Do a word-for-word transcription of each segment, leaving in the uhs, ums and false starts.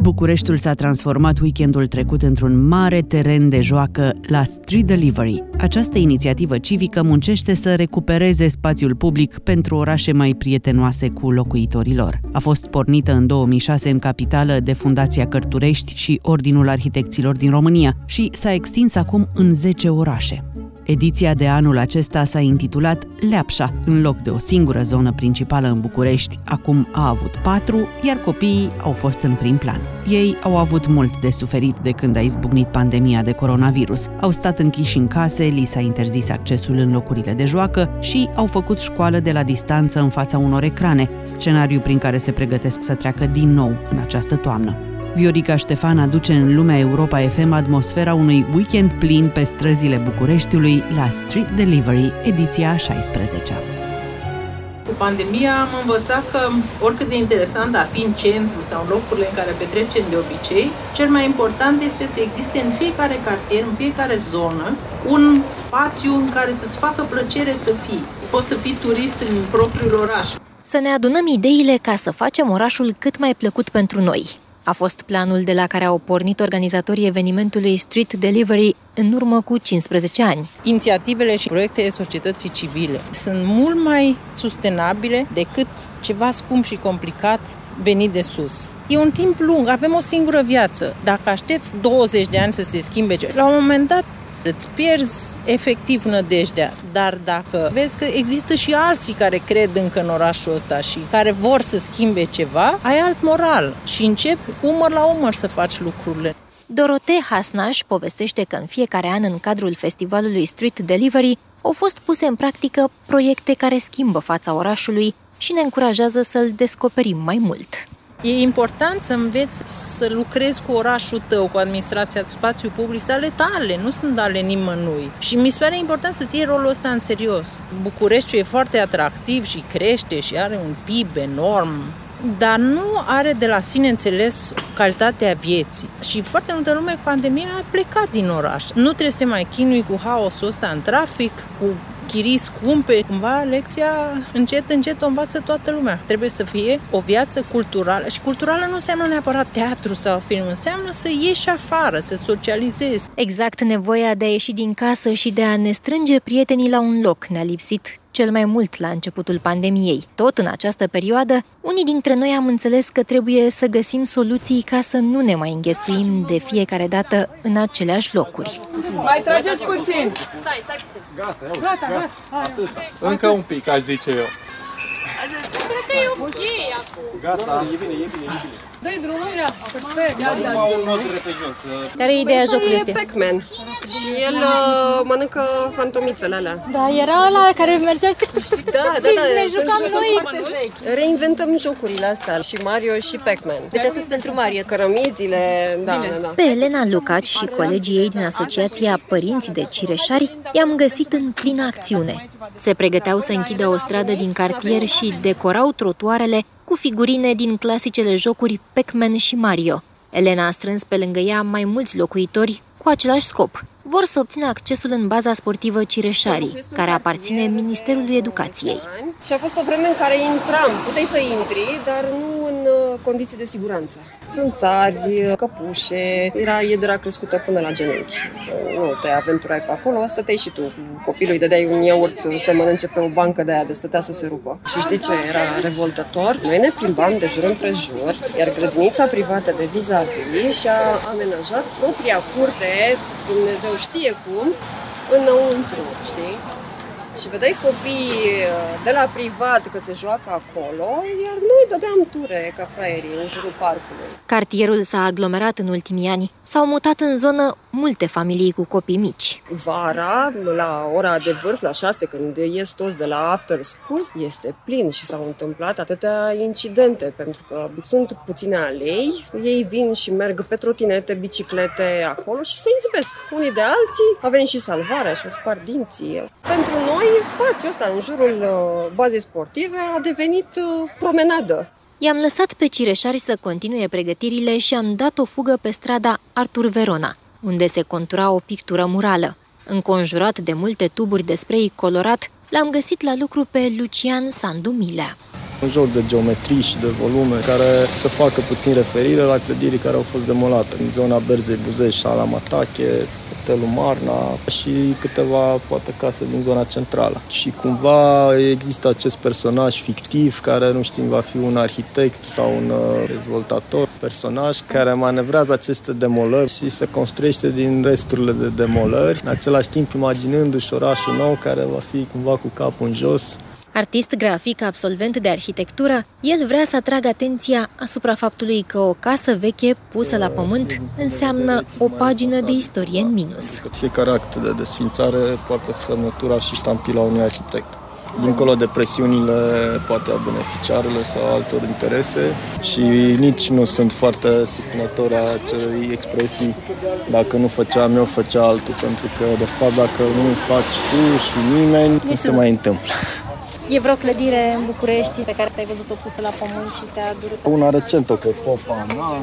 Bucureștiul s-a transformat weekendul trecut într-un mare teren de joacă la Street Delivery. Această inițiativă civică muncește să recupereze spațiul public pentru orașe mai prietenoase cu locuitorilor. A fost pornită în două mii șase în capitală de Fundația Cărturești și Ordinul Arhitecților din România și s-a extins acum în zece orașe. Ediția de anul acesta s-a intitulat Leapșa, în loc de o singură zonă principală în București. Acum a avut patru, iar copiii au fost în prim plan. Ei au avut mult de suferit de când a izbucnit pandemia de coronavirus. Au stat închiși în case, li s-a interzis accesul în locurile de joacă și au făcut școală de la distanță în fața unor ecrane, scenariu prin care se pregătesc să treacă din nou în această toamnă. Viorica Ștefan aduce în lumea Europa F M atmosfera unui weekend plin pe străzile Bucureștiului la Street Delivery, ediția a șaisprezecea. Cu pandemia am învățat că, oricât de interesant ar fi în centru sau în locurile în care petrecem de obicei, cel mai important este să existe în fiecare cartier, în fiecare zonă, un spațiu în care să-ți facă plăcere să fii. Poți să fii turist în propriul oraș. Să ne adunăm ideile ca să facem orașul cât mai plăcut pentru noi. A fost planul de la care au pornit organizatorii evenimentului Street Delivery în urmă cu cincisprezece ani. Inițiativele și proiectele societății civile sunt mult mai sustenabile decât ceva scump și complicat venit de sus. E un timp lung, avem o singură viață. Dacă aștepți douăzeci de ani să se schimbe ceva, la un moment dat îți pierzi efectiv nădejdea, dar dacă vezi că există și alții care cred încă în orașul ăsta și care vor să schimbe ceva, ai alt moral și începi umăr la umăr să faci lucrurile. Dorotee Hasnaș povestește că în fiecare an, în cadrul festivalului Street Delivery, au fost puse în practică proiecte care schimbă fața orașului și ne încurajează să-l descoperim mai mult. E important să înveți să lucrezi cu orașul tău, cu administrația, cu spațiul public, să ale tale, nu sunt ale nimănui. Și mi se pare important să-ți iei rolul ăsta în serios. Bucureștiul e foarte atractiv și crește și are un P I B enorm, dar nu are de la sine înțeles calitatea vieții. Și foarte multă lume cu pandemia a plecat din oraș. Nu trebuie să te mai chinui cu haosul ăsta în trafic, cu chirii scumpe. Cumva lecția încet, încet o învață toată lumea. Trebuie să fie o viață culturală. Și culturală nu înseamnă neapărat teatru sau film, înseamnă să ieși afară, să socializezi. Exact nevoia de a ieși din casă și de a ne strânge prietenii la un loc ne-a lipsit cel mai mult la începutul pandemiei. Tot în această perioadă, unii dintre noi am înțeles că trebuie să găsim soluții ca să nu ne mai înghesuim de fiecare dată în aceleași locuri. Mai trageți puțin! Stai, stai puțin! Gata, eu, gata, gata. Atât. Încă un pic, aș zice eu. Cred că e ok acum. Gata, e bine, e bine, e bine. Dă-i drumul, ia, perfect. Acum un not repejos. Care e ideea jocului ăsta? E Pac-Man și el uh, mănâncă fantomițele alea. Da, era ăla care mergea Da, da, da, ne jucam noi. Reinventăm jocurile astea și Mario și Pac-Man. Deci asta sunt pentru Mario. Cărămizile, da, da, da. Pe Elena Lucaci și colegii ei din Asociația Părinți de Cireșari i-am găsit în plină acțiune. Se pregăteau să închidă o stradă din cartier și decorau trotuarele cu figurine din clasicele jocuri Pac-Man și Mario. Elena a strâns pe lângă ea mai mulți locuitori cu același scop. Vor să obțină accesul în baza sportivă Cireșarii, care aparține Ministerului Educației. Și a fost o vreme în care intram, puteai să intri, dar nu în condiții de siguranță. Țânțari, căpușe, era iedera crescută până la genunchi. Nu te aventurai pe acolo, stăteai și tu. Copilul îi dădeai un iaurt să mănânce pe o bancă de aia de stătea să se rupă. Și știi ce era revoltător? Noi ne plimbam de jur împrejur, iar grădinița privată de vis-a-vis și-a amenajat propria curte, Dumnezeu știe cum, înăuntru, știi? Și vedeai copii de la privat că se joacă acolo, iar noi dădeam ture ca fraierii în jurul parcului. Cartierul s-a aglomerat în ultimii ani. S-au mutat în zonă multe familii cu copii mici. Vara, la ora de vârf, la șase, când ies toți de la after school, este plin și s-au întâmplat atâtea incidente, pentru că sunt puține alei, ei vin și merg pe trotinete, biciclete acolo și se izbesc unii de alții. A venit și salvarea și a spart dinții. Pentru noi, spațiul ăsta în jurul bazei sportive a devenit promenadă. I-am lăsat pe Cireșari să continue pregătirile și am dat o fugă pe strada Artur Verona, unde se contura o pictură murală. Înconjurat de multe tuburi de spray colorat, l-am găsit la lucru pe Lucian Sandu Milea. Un joc de geometrii și de volume care să facă puțin referire la clădirii care au fost demolate. În zona Berzei Buzei, Șala Matache, Hotelul Marna și câteva, poate, case din zona centrală. Și cumva există acest personaj fictiv care nu știm, va fi un arhitect sau un dezvoltator, personaj care manevrează aceste demolări și se construiește din resturile de demolări, în același timp imaginându-și orașul nou care va fi cumva cu capul în jos. Artist grafic, absolvent de arhitectură, el vrea să atragă atenția asupra faptului că o casă veche pusă la pământ înseamnă o pagină de istorie în minus. Fiecare act de desfințare poartă semnătura și ștampila unui arhitect. Dincolo de presiunile, poate, a beneficiarilor sau altor interese, și nici nu sunt foarte susținători a acelei expresii dacă nu făceam eu, făcea altul, pentru că, de fapt, dacă nu faci tu și nimeni, nu se mai întâmplă. E vreo clădire în București pe care te-ai văzut-o pusă la pământ și te-a durut? Una recentă pe Popa,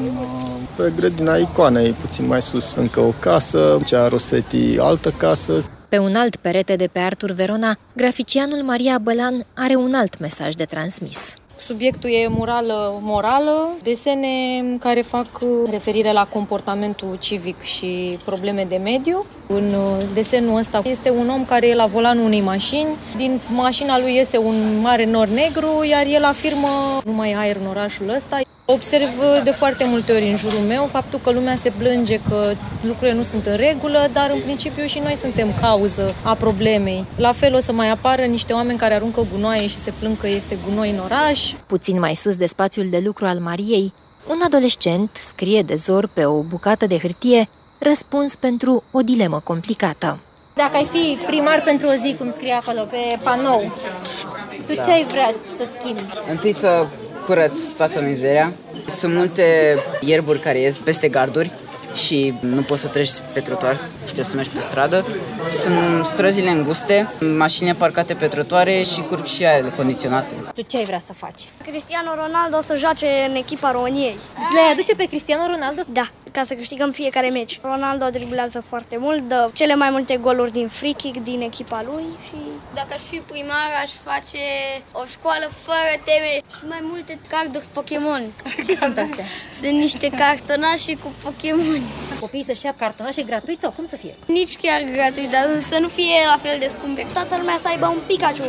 pe grădina Icoanei, puțin mai sus, încă o casă, cea Rosetti, altă casă. Pe un alt perete de pe Artur Verona, graficianul Maria Bălan are un alt mesaj de transmis. Subiectul e murală morală, desene care fac referire la comportamentul civic și probleme de mediu. În desenul ăsta este un om care e la volanul unei mașini, din mașina lui iese un mare nor negru, iar el afirmă nu mai e aer în orașul ăsta. Observ de foarte multe ori în jurul meu faptul că lumea se plânge că lucrurile nu sunt în regulă, dar în principiu și noi suntem cauză a problemei. La fel o să mai apară niște oameni care aruncă gunoaie și se plâng că este gunoi în oraș. Puțin mai sus de spațiul de lucru al Mariei, un adolescent scrie de zor pe o bucată de hârtie răspuns pentru o dilemă complicată. Dacă ai fi primar pentru o zi, cum scrie acolo pe panou, tu ce ai vrea să schimbi? Întâi să curăț toată mizeria. Sunt multe ierburi care ies peste garduri și nu poți să treci pe trotuar și trebuie să mergi pe stradă. Sunt străzile înguste, mașini parcate pe trotuare și curg și aer condiționate. Tu ce ai vrea să faci? Cristiano Ronaldo să joace în echipa României. Deci le aduce pe Cristiano Ronaldo? Da, ca să câștigăm fiecare meci. Ronaldo driblează foarte mult, dă cele mai multe goluri din free kick din echipa lui și... Dacă aș fi primar, aș face o școală fără teme și mai multe carduri Pokémon. Ce sunt astea? Sunt niște cartonașe cu Pokémon. Copiii să-și ia cartonașe gratuit sau cum să fie? Nici chiar gratuit, dar să nu fie la fel de scumpe. Toată lumea să aibă un Pikachu.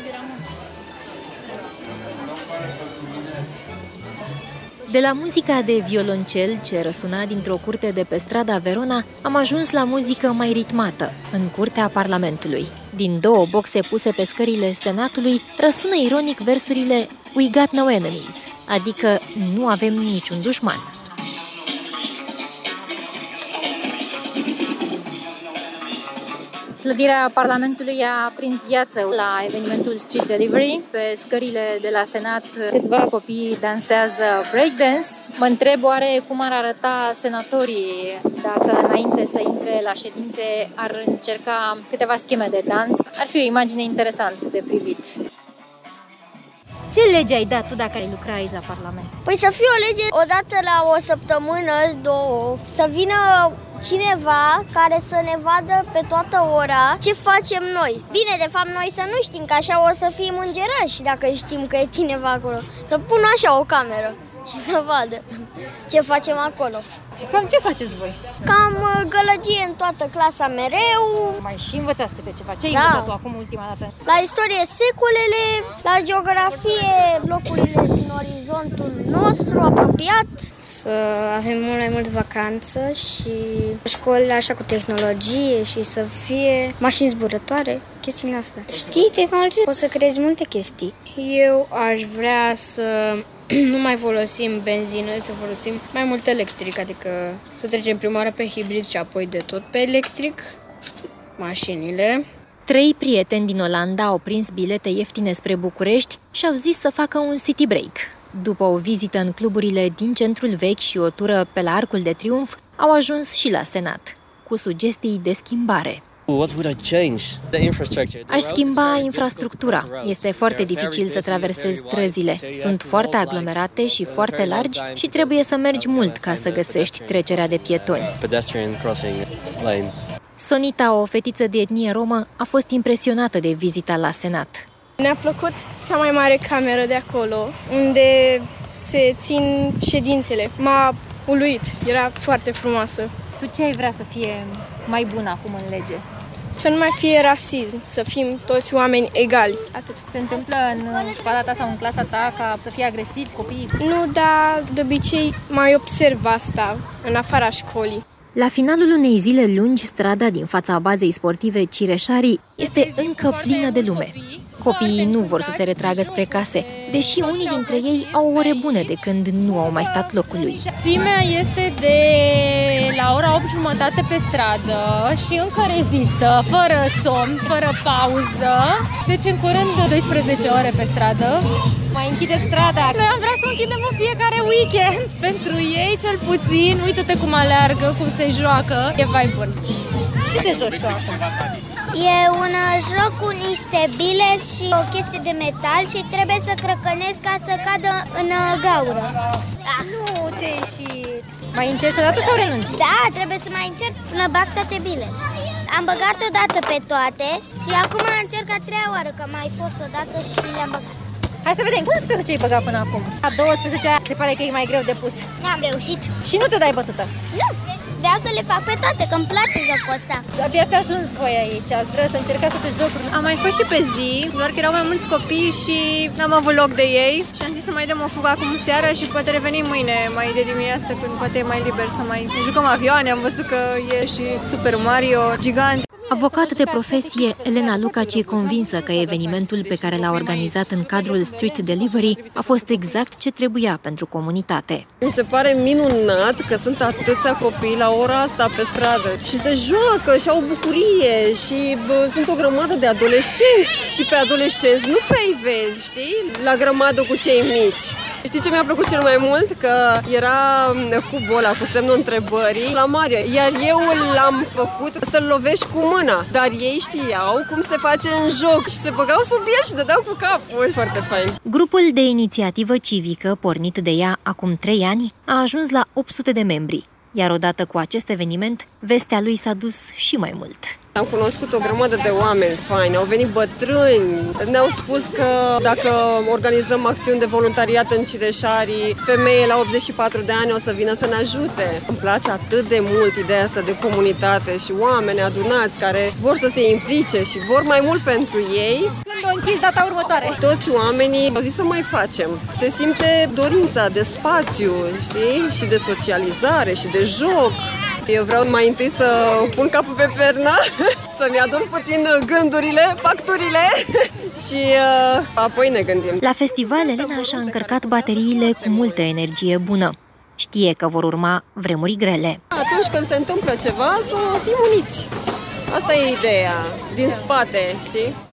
De la muzica de violoncel ce răsuna dintr-o curte de pe strada Verona, am ajuns la muzică mai ritmată, în curtea Parlamentului. Din două boxe puse pe scările Senatului, răsună ironic versurile We got no enemies, adică nu avem niciun dușman. Clădirea Parlamentului a prins viață la evenimentul Street Delivery. Pe scările de la Senat, câțiva copii dansează breakdance. Mă întreb oare cum ar arăta senatorii dacă înainte să intre la ședințe ar încerca câteva scheme de dans. Ar fi o imagine interesantă de privit. Ce lege ai dat tu dacă ai lucra aici la Parlament? Păi să fie o lege odată la o săptămână, două, să vină cineva care să ne vadă pe toată ora ce facem noi. Bine, de fapt noi să nu știm, că așa o să fim îngerași dacă știm că e cineva acolo. Să pun așa o cameră și să vadă ce facem acolo. Și cam ce faceți voi? Cam gălăgie în toată clasa mereu. Mai și învățați câte ceva. Ce ai da. învățat tu acum ultima dată? La istorie secolele, la geografie locurile din orizontul nostru apropiat. Să avem mult mai mult vacanță și școli așa cu tehnologie și să fie mașini zburătoare, chestiile astea. Știi tehnologie? Poți să creezi multe chestii. Eu aș vrea să nu mai folosim benzină, să folosim mai mult electric, adică să trecem prima oară pe hibrid și apoi de tot pe electric, mașinile. Trei prieteni din Olanda au prins bilete ieftine spre București și au zis să facă un city break. După o vizită în cluburile din centrul vechi și o tură pe la Arcul de Triunf, au ajuns și la Senat, cu sugestii de schimbare. Aș schimba infrastructura. Este foarte dificil să traversezi străzile. Sunt foarte aglomerate și foarte largi și trebuie să mergi mult ca să găsești trecerea de pietoni. Sonita, o fetiță de etnie romă, a fost impresionată de vizita la Senat. Ne-a plăcut cea mai mare cameră de acolo, unde se țin ședințele. M-a uluit, era foarte frumoasă. Tu ce ai vrea să fie mai bun acum în lege? Să nu mai fie rasism, să fim toți oameni egali. Atât. Se întâmplă în școala ta sau în clasa ta ca să fie agresiv copiii? Nu, dar de obicei mai observ asta în afara școlii. La finalul unei zile lungi, strada din fața bazei sportive Cireșarii este încă plină de lume. Copiii nu vor să se retragă spre case, deși unii dintre ei au ore bune de când nu au mai stat locului. Fimea este de la ora opt jumătate pe stradă și încă rezistă, fără somn, fără pauză. Deci în curând doisprezece ore pe stradă. Mai închide strada. Noi am vrea să o închidem în fiecare weekend. Pentru ei, cel puțin, uite-te cum aleargă, cum se joacă. E vai bun. Ce te joci tu acum? E un joc cu niște bile și o chestie de metal și trebuie să crăcănesc ca să cadă în gaură. Ah. Nu te-ai și... Mai încerci o dată sau renunți? Da, trebuie să mai încerc până bag toate bile. Am băgat o dată pe toate și acum încerc a treia oară, că mai fost o dată și le-am băgat. Hai să vedem, unsprezece ai băgat până acum. A douăsprezecea se pare că e mai greu de pus. N-am reușit. Și nu te dai bătută? Nu, vreau să le fac pe toate, că îmi place jocul ăsta. Abia ați ajuns voi aici, ați vrea să încercați toate jocurile. Am mai fost și pe zi, doar că erau mai mulți copii și n-am avut loc de ei. Și am zis să mai dăm o fugă acum seara și poate revenim mâine, mai de dimineață, când poate e mai liber să mai jucăm avioane. Am văzut că e și Super Mario, gigant. Avocat de profesie, Elena Lucaci e convinsă că evenimentul pe care l-a organizat în cadrul Street Delivery a fost exact ce trebuia pentru comunitate. Mi se pare minunat că sunt atâția copii la ora asta pe stradă și se joacă și au bucurie și bă, sunt o grămadă de adolescenți și pe adolescenți nu prea îi vezi, știi? La grămadă cu cei mici. Știi ce mi-a plăcut cel mai mult? Că era cubul ăla cu semnul întrebării la Mario, iar eu l-am făcut să-l lovești cu mâna, dar ei știau cum se face în joc și se băgau sub el și dădeau cu capul. Foarte fain. Grupul de inițiativă civică, pornit de ea acum trei ani, a ajuns la opt sute de membri, iar odată cu acest eveniment, vestea lui s-a dus și mai mult. Am cunoscut o grămadă de oameni faini, au venit bătrâni, ne-au spus că dacă organizăm acțiuni de voluntariat în Cireșarii, femeie la optzeci și patru de ani o să vină să ne ajute. Îmi place atât de mult ideea asta de comunitate și oameni adunați care vor să se implice și vor mai mult pentru ei. Când o închis data următoare? Toți oamenii au zis să mai facem. Se simte dorința de spațiu, știi? Și de socializare și de joc. Eu vreau mai întâi să pun capul pe pernă, să-mi adun puțin gândurile, facturile și uh, apoi ne gândim. La festival, Elena și-a încărcat bateriile cu multă energie bună. Știe că vor urma vremuri grele. Atunci când se întâmplă ceva, să fim uniți. Asta e ideea din spate, știi?